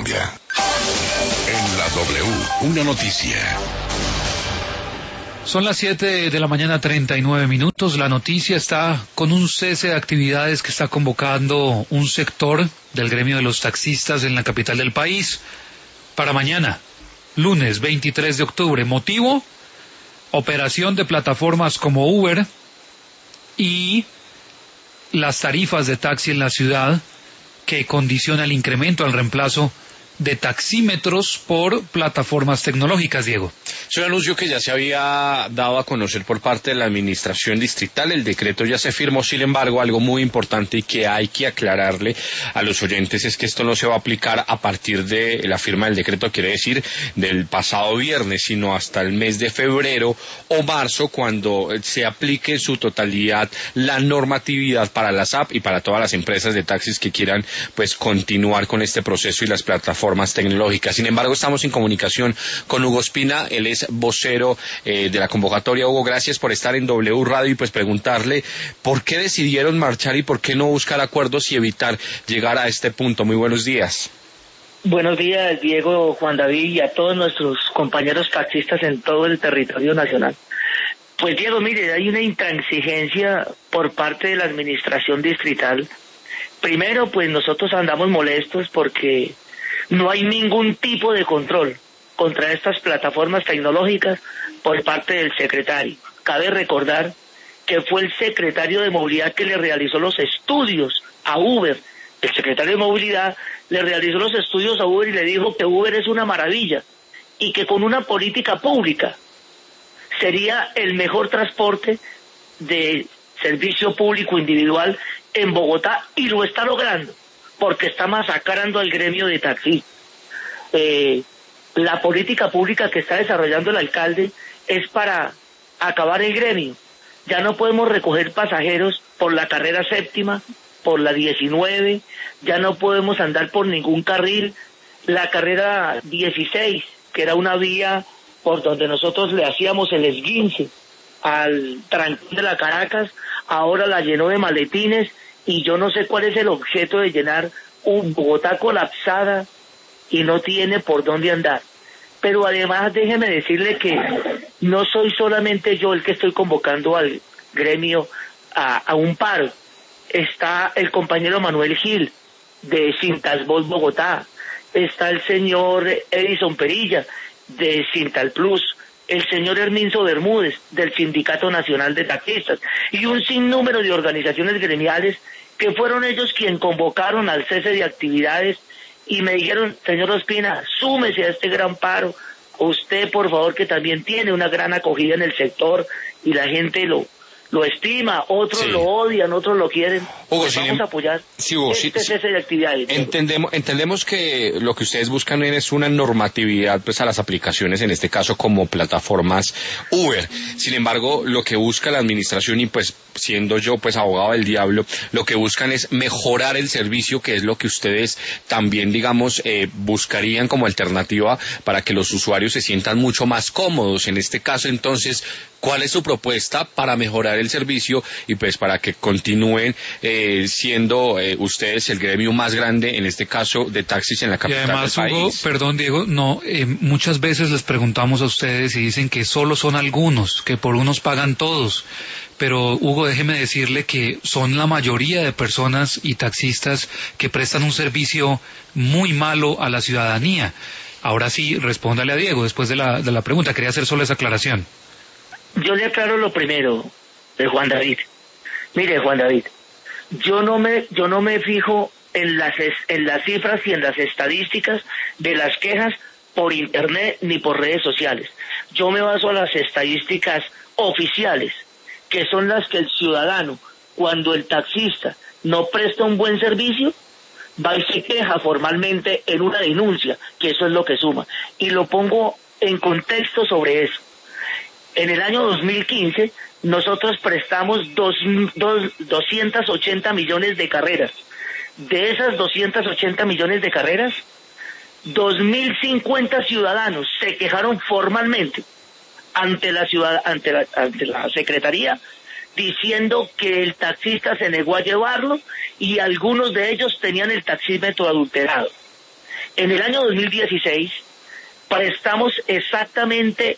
Colombia. En la W, una noticia. Son las 7 de la mañana, 39 minutos. La noticia está con un cese de actividades que está convocando un sector del gremio de los taxistas en la capital del país para mañana, lunes 23 de octubre. Motivo: operación de plataformas como Uber y las tarifas de taxi en la ciudad, que condiciona el incremento al reemplazo de taxímetros por plataformas tecnológicas, Diego. Es un anuncio que ya se había dado a conocer por parte de la administración distrital. El decreto ya se firmó. Sin embargo, algo muy importante y que hay que aclararle a los oyentes es que esto no se va a aplicar a partir de la firma del decreto, quiere decir del pasado viernes, sino hasta el mes de febrero o marzo, cuando se aplique en su totalidad la normatividad para las app y para todas las empresas de taxis que quieran pues continuar con este proceso y las plataformas tecnológicas. Sin embargo, estamos en comunicación con Hugo Espina. Él es vocero de la convocatoria. Hugo, gracias por estar en W Radio y pues preguntarle por qué decidieron marchar y por qué no buscar acuerdos y evitar llegar a este punto. Muy buenos días. Buenos días, Diego, Juan David, y a todos nuestros compañeros taxistas en todo el territorio nacional. Pues Diego, mire, hay una intransigencia por parte de la administración distrital. Primero, pues nosotros andamos molestos porque no hay ningún tipo de control contra estas plataformas tecnológicas por parte del secretario. Cabe recordar que fue el secretario de Movilidad que le realizó los estudios a Uber. El secretario de Movilidad le realizó los estudios a Uber y le dijo que Uber es una maravilla y que con una política pública sería el mejor transporte de servicio público individual en Bogotá, y lo está logrando porque está masacrando al gremio de taxi. La política pública que está desarrollando el alcalde es para acabar el gremio. Ya no podemos recoger pasajeros por la carrera séptima, por la 19, ya no podemos andar por ningún carril. La carrera 16, que era una vía por donde nosotros le hacíamos el esguince al trancón de la Caracas, ahora la llenó de maletines, y yo no sé cuál es el objeto de llenar un Bogotá colapsada y no tiene por dónde andar. Pero además déjeme decirle que no soy solamente yo el que estoy convocando al gremio a un paro. Está el compañero Manuel Gil de Cintalbol Bogotá, está el señor Edison Perilla de Cintal Plus, el señor Herminzo Bermúdez del Sindicato Nacional de Taxistas y un sinnúmero de organizaciones gremiales que fueron ellos quienes convocaron al cese de actividades y me dijeron: señor Ospina, súmese a este gran paro, usted por favor, que también tiene una gran acogida en el sector y la gente lo estima, otros sí lo odian, otros lo quieren. Hugo, vamos a apoyar cese de actividades. Entendemos que lo que ustedes buscan es una normatividad pues a las aplicaciones, en este caso como plataformas Uber. Sin embargo, lo que busca la administración, y pues siendo yo pues abogado del diablo, lo que buscan es mejorar el servicio, que es lo que ustedes también digamos buscarían como alternativa para que los usuarios se sientan mucho más cómodos. En este caso, entonces, ¿cuál es su propuesta para mejorar el servicio y pues para que continúen siendo ustedes el gremio más grande, en este caso, de taxis en la capital del país? Hugo, perdón Diego, muchas veces les preguntamos a ustedes y dicen que solo son algunos, que por unos pagan todos. Pero Hugo, déjeme decirle que son la mayoría de personas y taxistas que prestan un servicio muy malo a la ciudadanía. Ahora sí, respóndale a Diego después de la pregunta. Quería hacer solo esa aclaración. Yo le aclaro lo primero, Juan David. Mire, Juan David, yo no me fijo en las cifras y en las estadísticas de las quejas por internet ni por redes sociales. Yo me baso a las estadísticas oficiales, que son las que el ciudadano, cuando el taxista no presta un buen servicio, va y se queja formalmente en una denuncia, que eso es lo que suma. Y lo pongo en contexto sobre eso. En el año 2015, nosotros prestamos 280 millones de carreras. De esas 280 millones de carreras, 2.050 ciudadanos se quejaron formalmente ante la Secretaría, diciendo que el taxista se negó a llevarlo y algunos de ellos tenían el taxímetro adulterado. En el año 2016 prestamos exactamente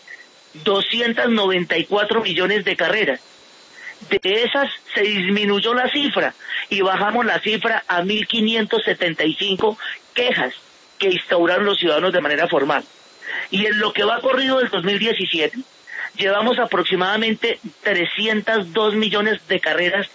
294 millones de carreras. De esas se disminuyó la cifra y bajamos la cifra a 1.575 quejas que instauraron los ciudadanos de manera formal. Y en lo que va corrido del 2017, llevamos aproximadamente 302 millones de carreras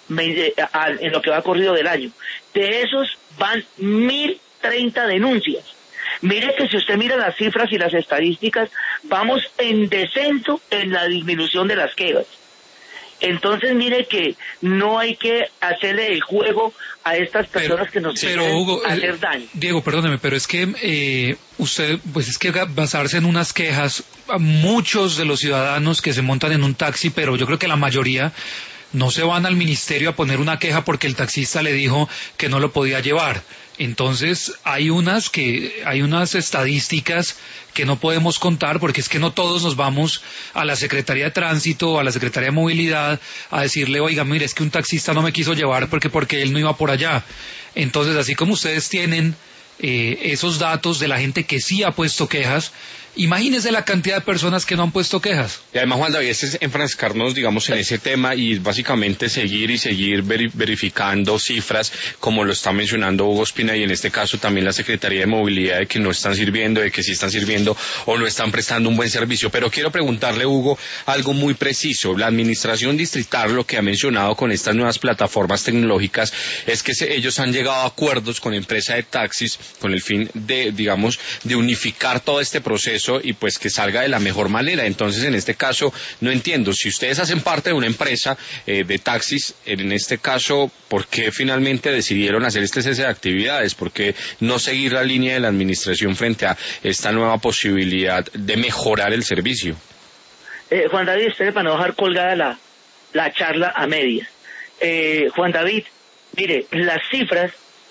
en lo que va corrido del año. De esos van 1.030 denuncias. Mire que si usted mira las cifras y las estadísticas, vamos en descenso en la disminución de las quejas. Entonces mire que no hay que hacerle el juego a estas personas que nos quieren hacer daño. Diego, perdóneme, pero es que usted, pues es que basarse en unas quejas, a muchos de los ciudadanos que se montan en un taxi, pero yo creo que la mayoría no se van al ministerio a poner una queja porque el taxista le dijo que no lo podía llevar. Entonces hay unas estadísticas que no podemos contar porque es que no todos nos vamos a la Secretaría de Tránsito o a la Secretaría de Movilidad a decirle, oiga, mire, es que un taxista no me quiso llevar porque él no iba por allá. Entonces, así como ustedes tienen esos datos de la gente que sí ha puesto quejas, imagínese la cantidad de personas que no han puesto quejas. Y además, Juan David, es enfrascarnos, digamos, en ese tema y básicamente seguir verificando cifras, como lo está mencionando Hugo Espina, y en este caso también la Secretaría de Movilidad, de que no están sirviendo, de que sí están sirviendo o no están prestando un buen servicio. Pero quiero preguntarle, Hugo, algo muy preciso. La administración distrital, lo que ha mencionado con estas nuevas plataformas tecnológicas, es que ellos han llegado a acuerdos con empresa de taxis con el fin de, digamos, de unificar todo este proceso y pues que salga de la mejor manera. Entonces, en este caso, no entiendo, si ustedes hacen parte de una empresa de taxis, en este caso, ¿por qué finalmente decidieron hacer este cese de actividades? ¿Por qué no seguir la línea de la administración frente a esta nueva posibilidad de mejorar el servicio? Juan David, espere para no dejar colgada la charla a medias. Juan David, mire, las cifras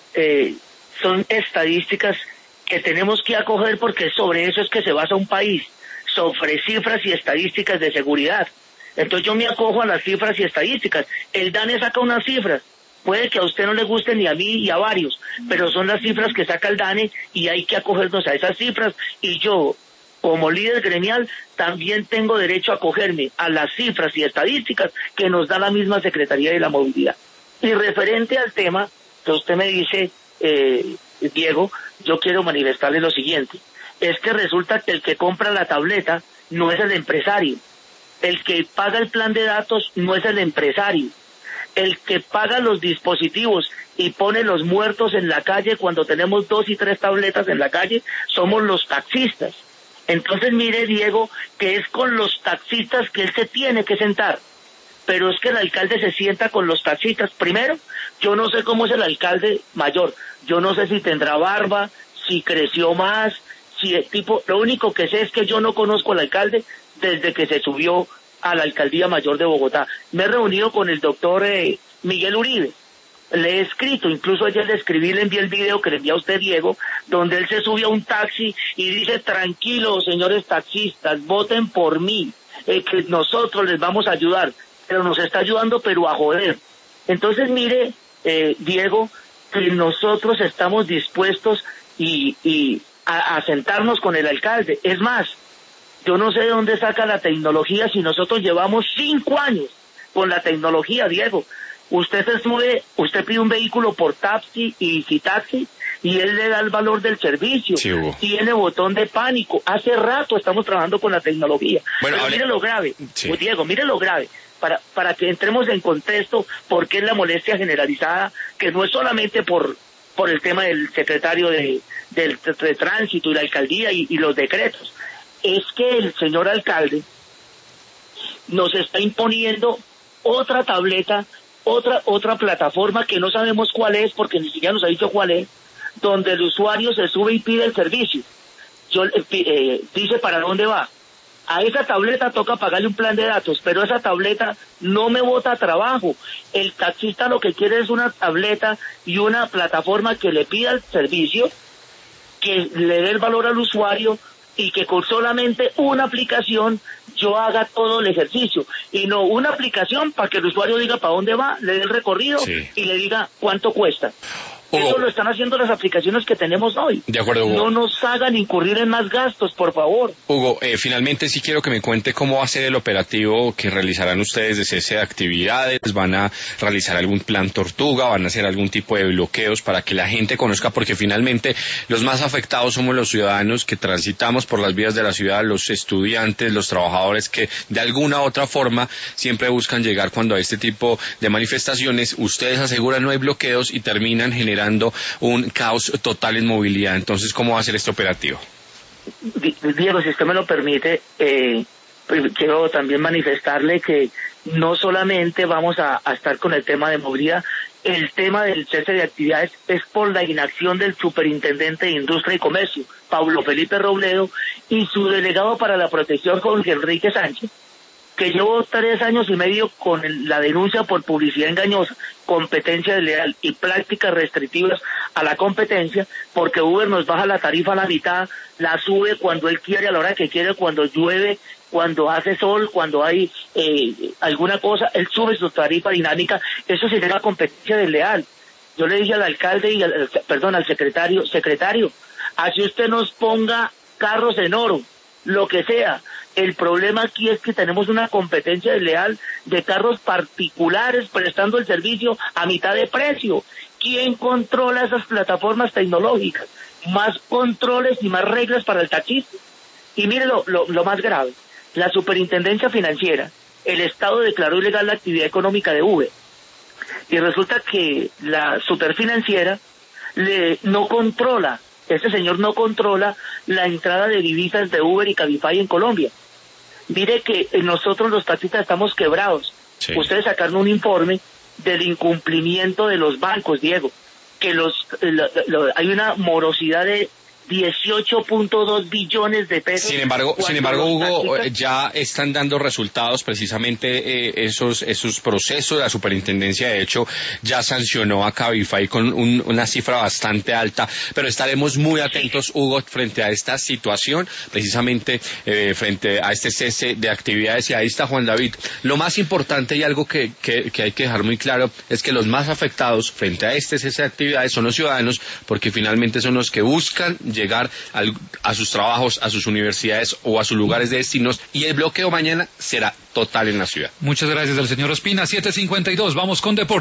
son estadísticas que tenemos que acoger porque sobre eso es que se basa un país, sobre cifras y estadísticas de seguridad. Entonces yo me acojo a las cifras y estadísticas. El DANE saca unas cifras, puede que a usted no le guste ni a mí y a varios, pero son las cifras que saca el DANE y hay que acogernos a esas cifras, y yo, como líder gremial, también tengo derecho a acogerme a las cifras y estadísticas que nos da la misma Secretaría de la Movilidad. Y referente al tema que usted me dice, Diego, yo quiero manifestarle lo siguiente: es que resulta que el que compra la tableta no es el empresario, el que paga el plan de datos no es el empresario, el que paga los dispositivos y pone los muertos en la calle cuando tenemos 2 y 3 tabletas en la calle somos los taxistas. Entonces mire, Diego, que es con los taxistas que él se tiene que sentar, pero es que el alcalde se sienta con los taxistas. Primero, yo no sé cómo es el alcalde mayor, yo no sé si tendrá barba, si creció más, si el tipo, lo único que sé es que yo no conozco al alcalde desde que se subió a la alcaldía mayor de Bogotá. Me he reunido con el doctor Miguel Uribe, le he escrito, incluso ayer le escribí, le envié el video que le envié a usted, Diego, donde él se sube a un taxi y dice: tranquilos, señores taxistas, voten por mí, que nosotros les vamos a ayudar, pero nos está ayudando pero a joder. Entonces mire, Diego, que nosotros estamos dispuestos a sentarnos con el alcalde. Es más, yo no sé de dónde saca la tecnología si nosotros llevamos 5 años con la tecnología, Diego. Usted pide un vehículo por taxi y Citaxi y él le da el valor del servicio. Sí, tiene botón de pánico. Hace rato estamos trabajando con la tecnología. Bueno, pero mire lo grave, sí. Diego, mire lo grave, para que entremos en contexto, porque es la molestia generalizada, que no es solamente por el tema del secretario de tránsito y la alcaldía y los decretos. Es que el señor alcalde nos está imponiendo otra tableta, otra plataforma que no sabemos cuál es, porque ni siquiera nos ha dicho cuál es, donde el usuario se sube y pide el servicio. Dice para dónde va. A esa tableta toca pagarle un plan de datos, pero esa tableta no me bota trabajo. El taxista lo que quiere es una tableta y una plataforma que le pida el servicio, que le dé el valor al usuario y que con solamente una aplicación yo haga todo el ejercicio, y no una aplicación para que el usuario diga para dónde va, le dé el recorrido, sí, y le diga cuánto cuesta. Hugo. Eso lo están haciendo las aplicaciones que tenemos hoy. De acuerdo, Hugo. No nos hagan incurrir en más gastos, por favor. Hugo, finalmente sí quiero que me cuente cómo va a ser el operativo que realizarán ustedes de cese de actividades. ¿Van a realizar algún plan tortuga? ¿Van a hacer algún tipo de bloqueos para que la gente conozca? Porque finalmente los más afectados somos los ciudadanos que transitamos por las vías de la ciudad, los estudiantes, los trabajadores que de alguna u otra forma siempre buscan llegar cuando hay este tipo de manifestaciones. Ustedes aseguran no hay bloqueos y terminan generando un caos total en movilidad. Entonces, ¿cómo va a ser este operativo? Diego, si usted me lo permite, quiero también manifestarle que no solamente vamos a estar con el tema de movilidad, el tema del cese de actividades es por la inacción del superintendente de Industria y Comercio, Pablo Felipe Robledo, y su delegado para la protección, Jorge Enrique Sánchez, que llevó 3 años y medio con la denuncia por publicidad engañosa, competencia desleal y prácticas restrictivas a la competencia, porque Uber nos baja la tarifa a la mitad, la sube cuando él quiere, a la hora que quiere, cuando llueve, cuando hace sol, cuando hay alguna cosa, él sube su tarifa dinámica. Eso se llama competencia desleal. Yo le dije al alcalde y al secretario, así usted nos ponga carros en oro, lo que sea. El problema aquí es que tenemos una competencia desleal de carros particulares prestando el servicio a mitad de precio. ¿Quién controla esas plataformas tecnológicas? Más controles y más reglas para el taxista. Y mire lo más grave, la superintendencia financiera, el Estado declaró ilegal la actividad económica de Uber. Y resulta que la superfinanciera no controla, este señor no controla la entrada de divisas de Uber y Cabify en Colombia. Mire que nosotros los taxistas estamos quebrados. Sí. Ustedes sacaron un informe del incumplimiento de los bancos, Diego, que hay una morosidad de 18.2 billones de pesos. Sin embargo, Hugo, ya están dando resultados precisamente esos procesos. La superintendencia, de hecho, ya sancionó a Cabify con una cifra bastante alta, pero estaremos muy atentos, Hugo, frente a esta situación, precisamente frente a este cese de actividades. Y ahí está Juan David. Lo más importante y algo que hay que dejar muy claro es que los más afectados frente a este cese de actividades son los ciudadanos, porque finalmente son los que buscan llegar a sus trabajos, a sus universidades o a sus lugares de destinos, y el bloqueo mañana será total en la ciudad. Muchas gracias al señor Ospina. 7:52, vamos con deportes.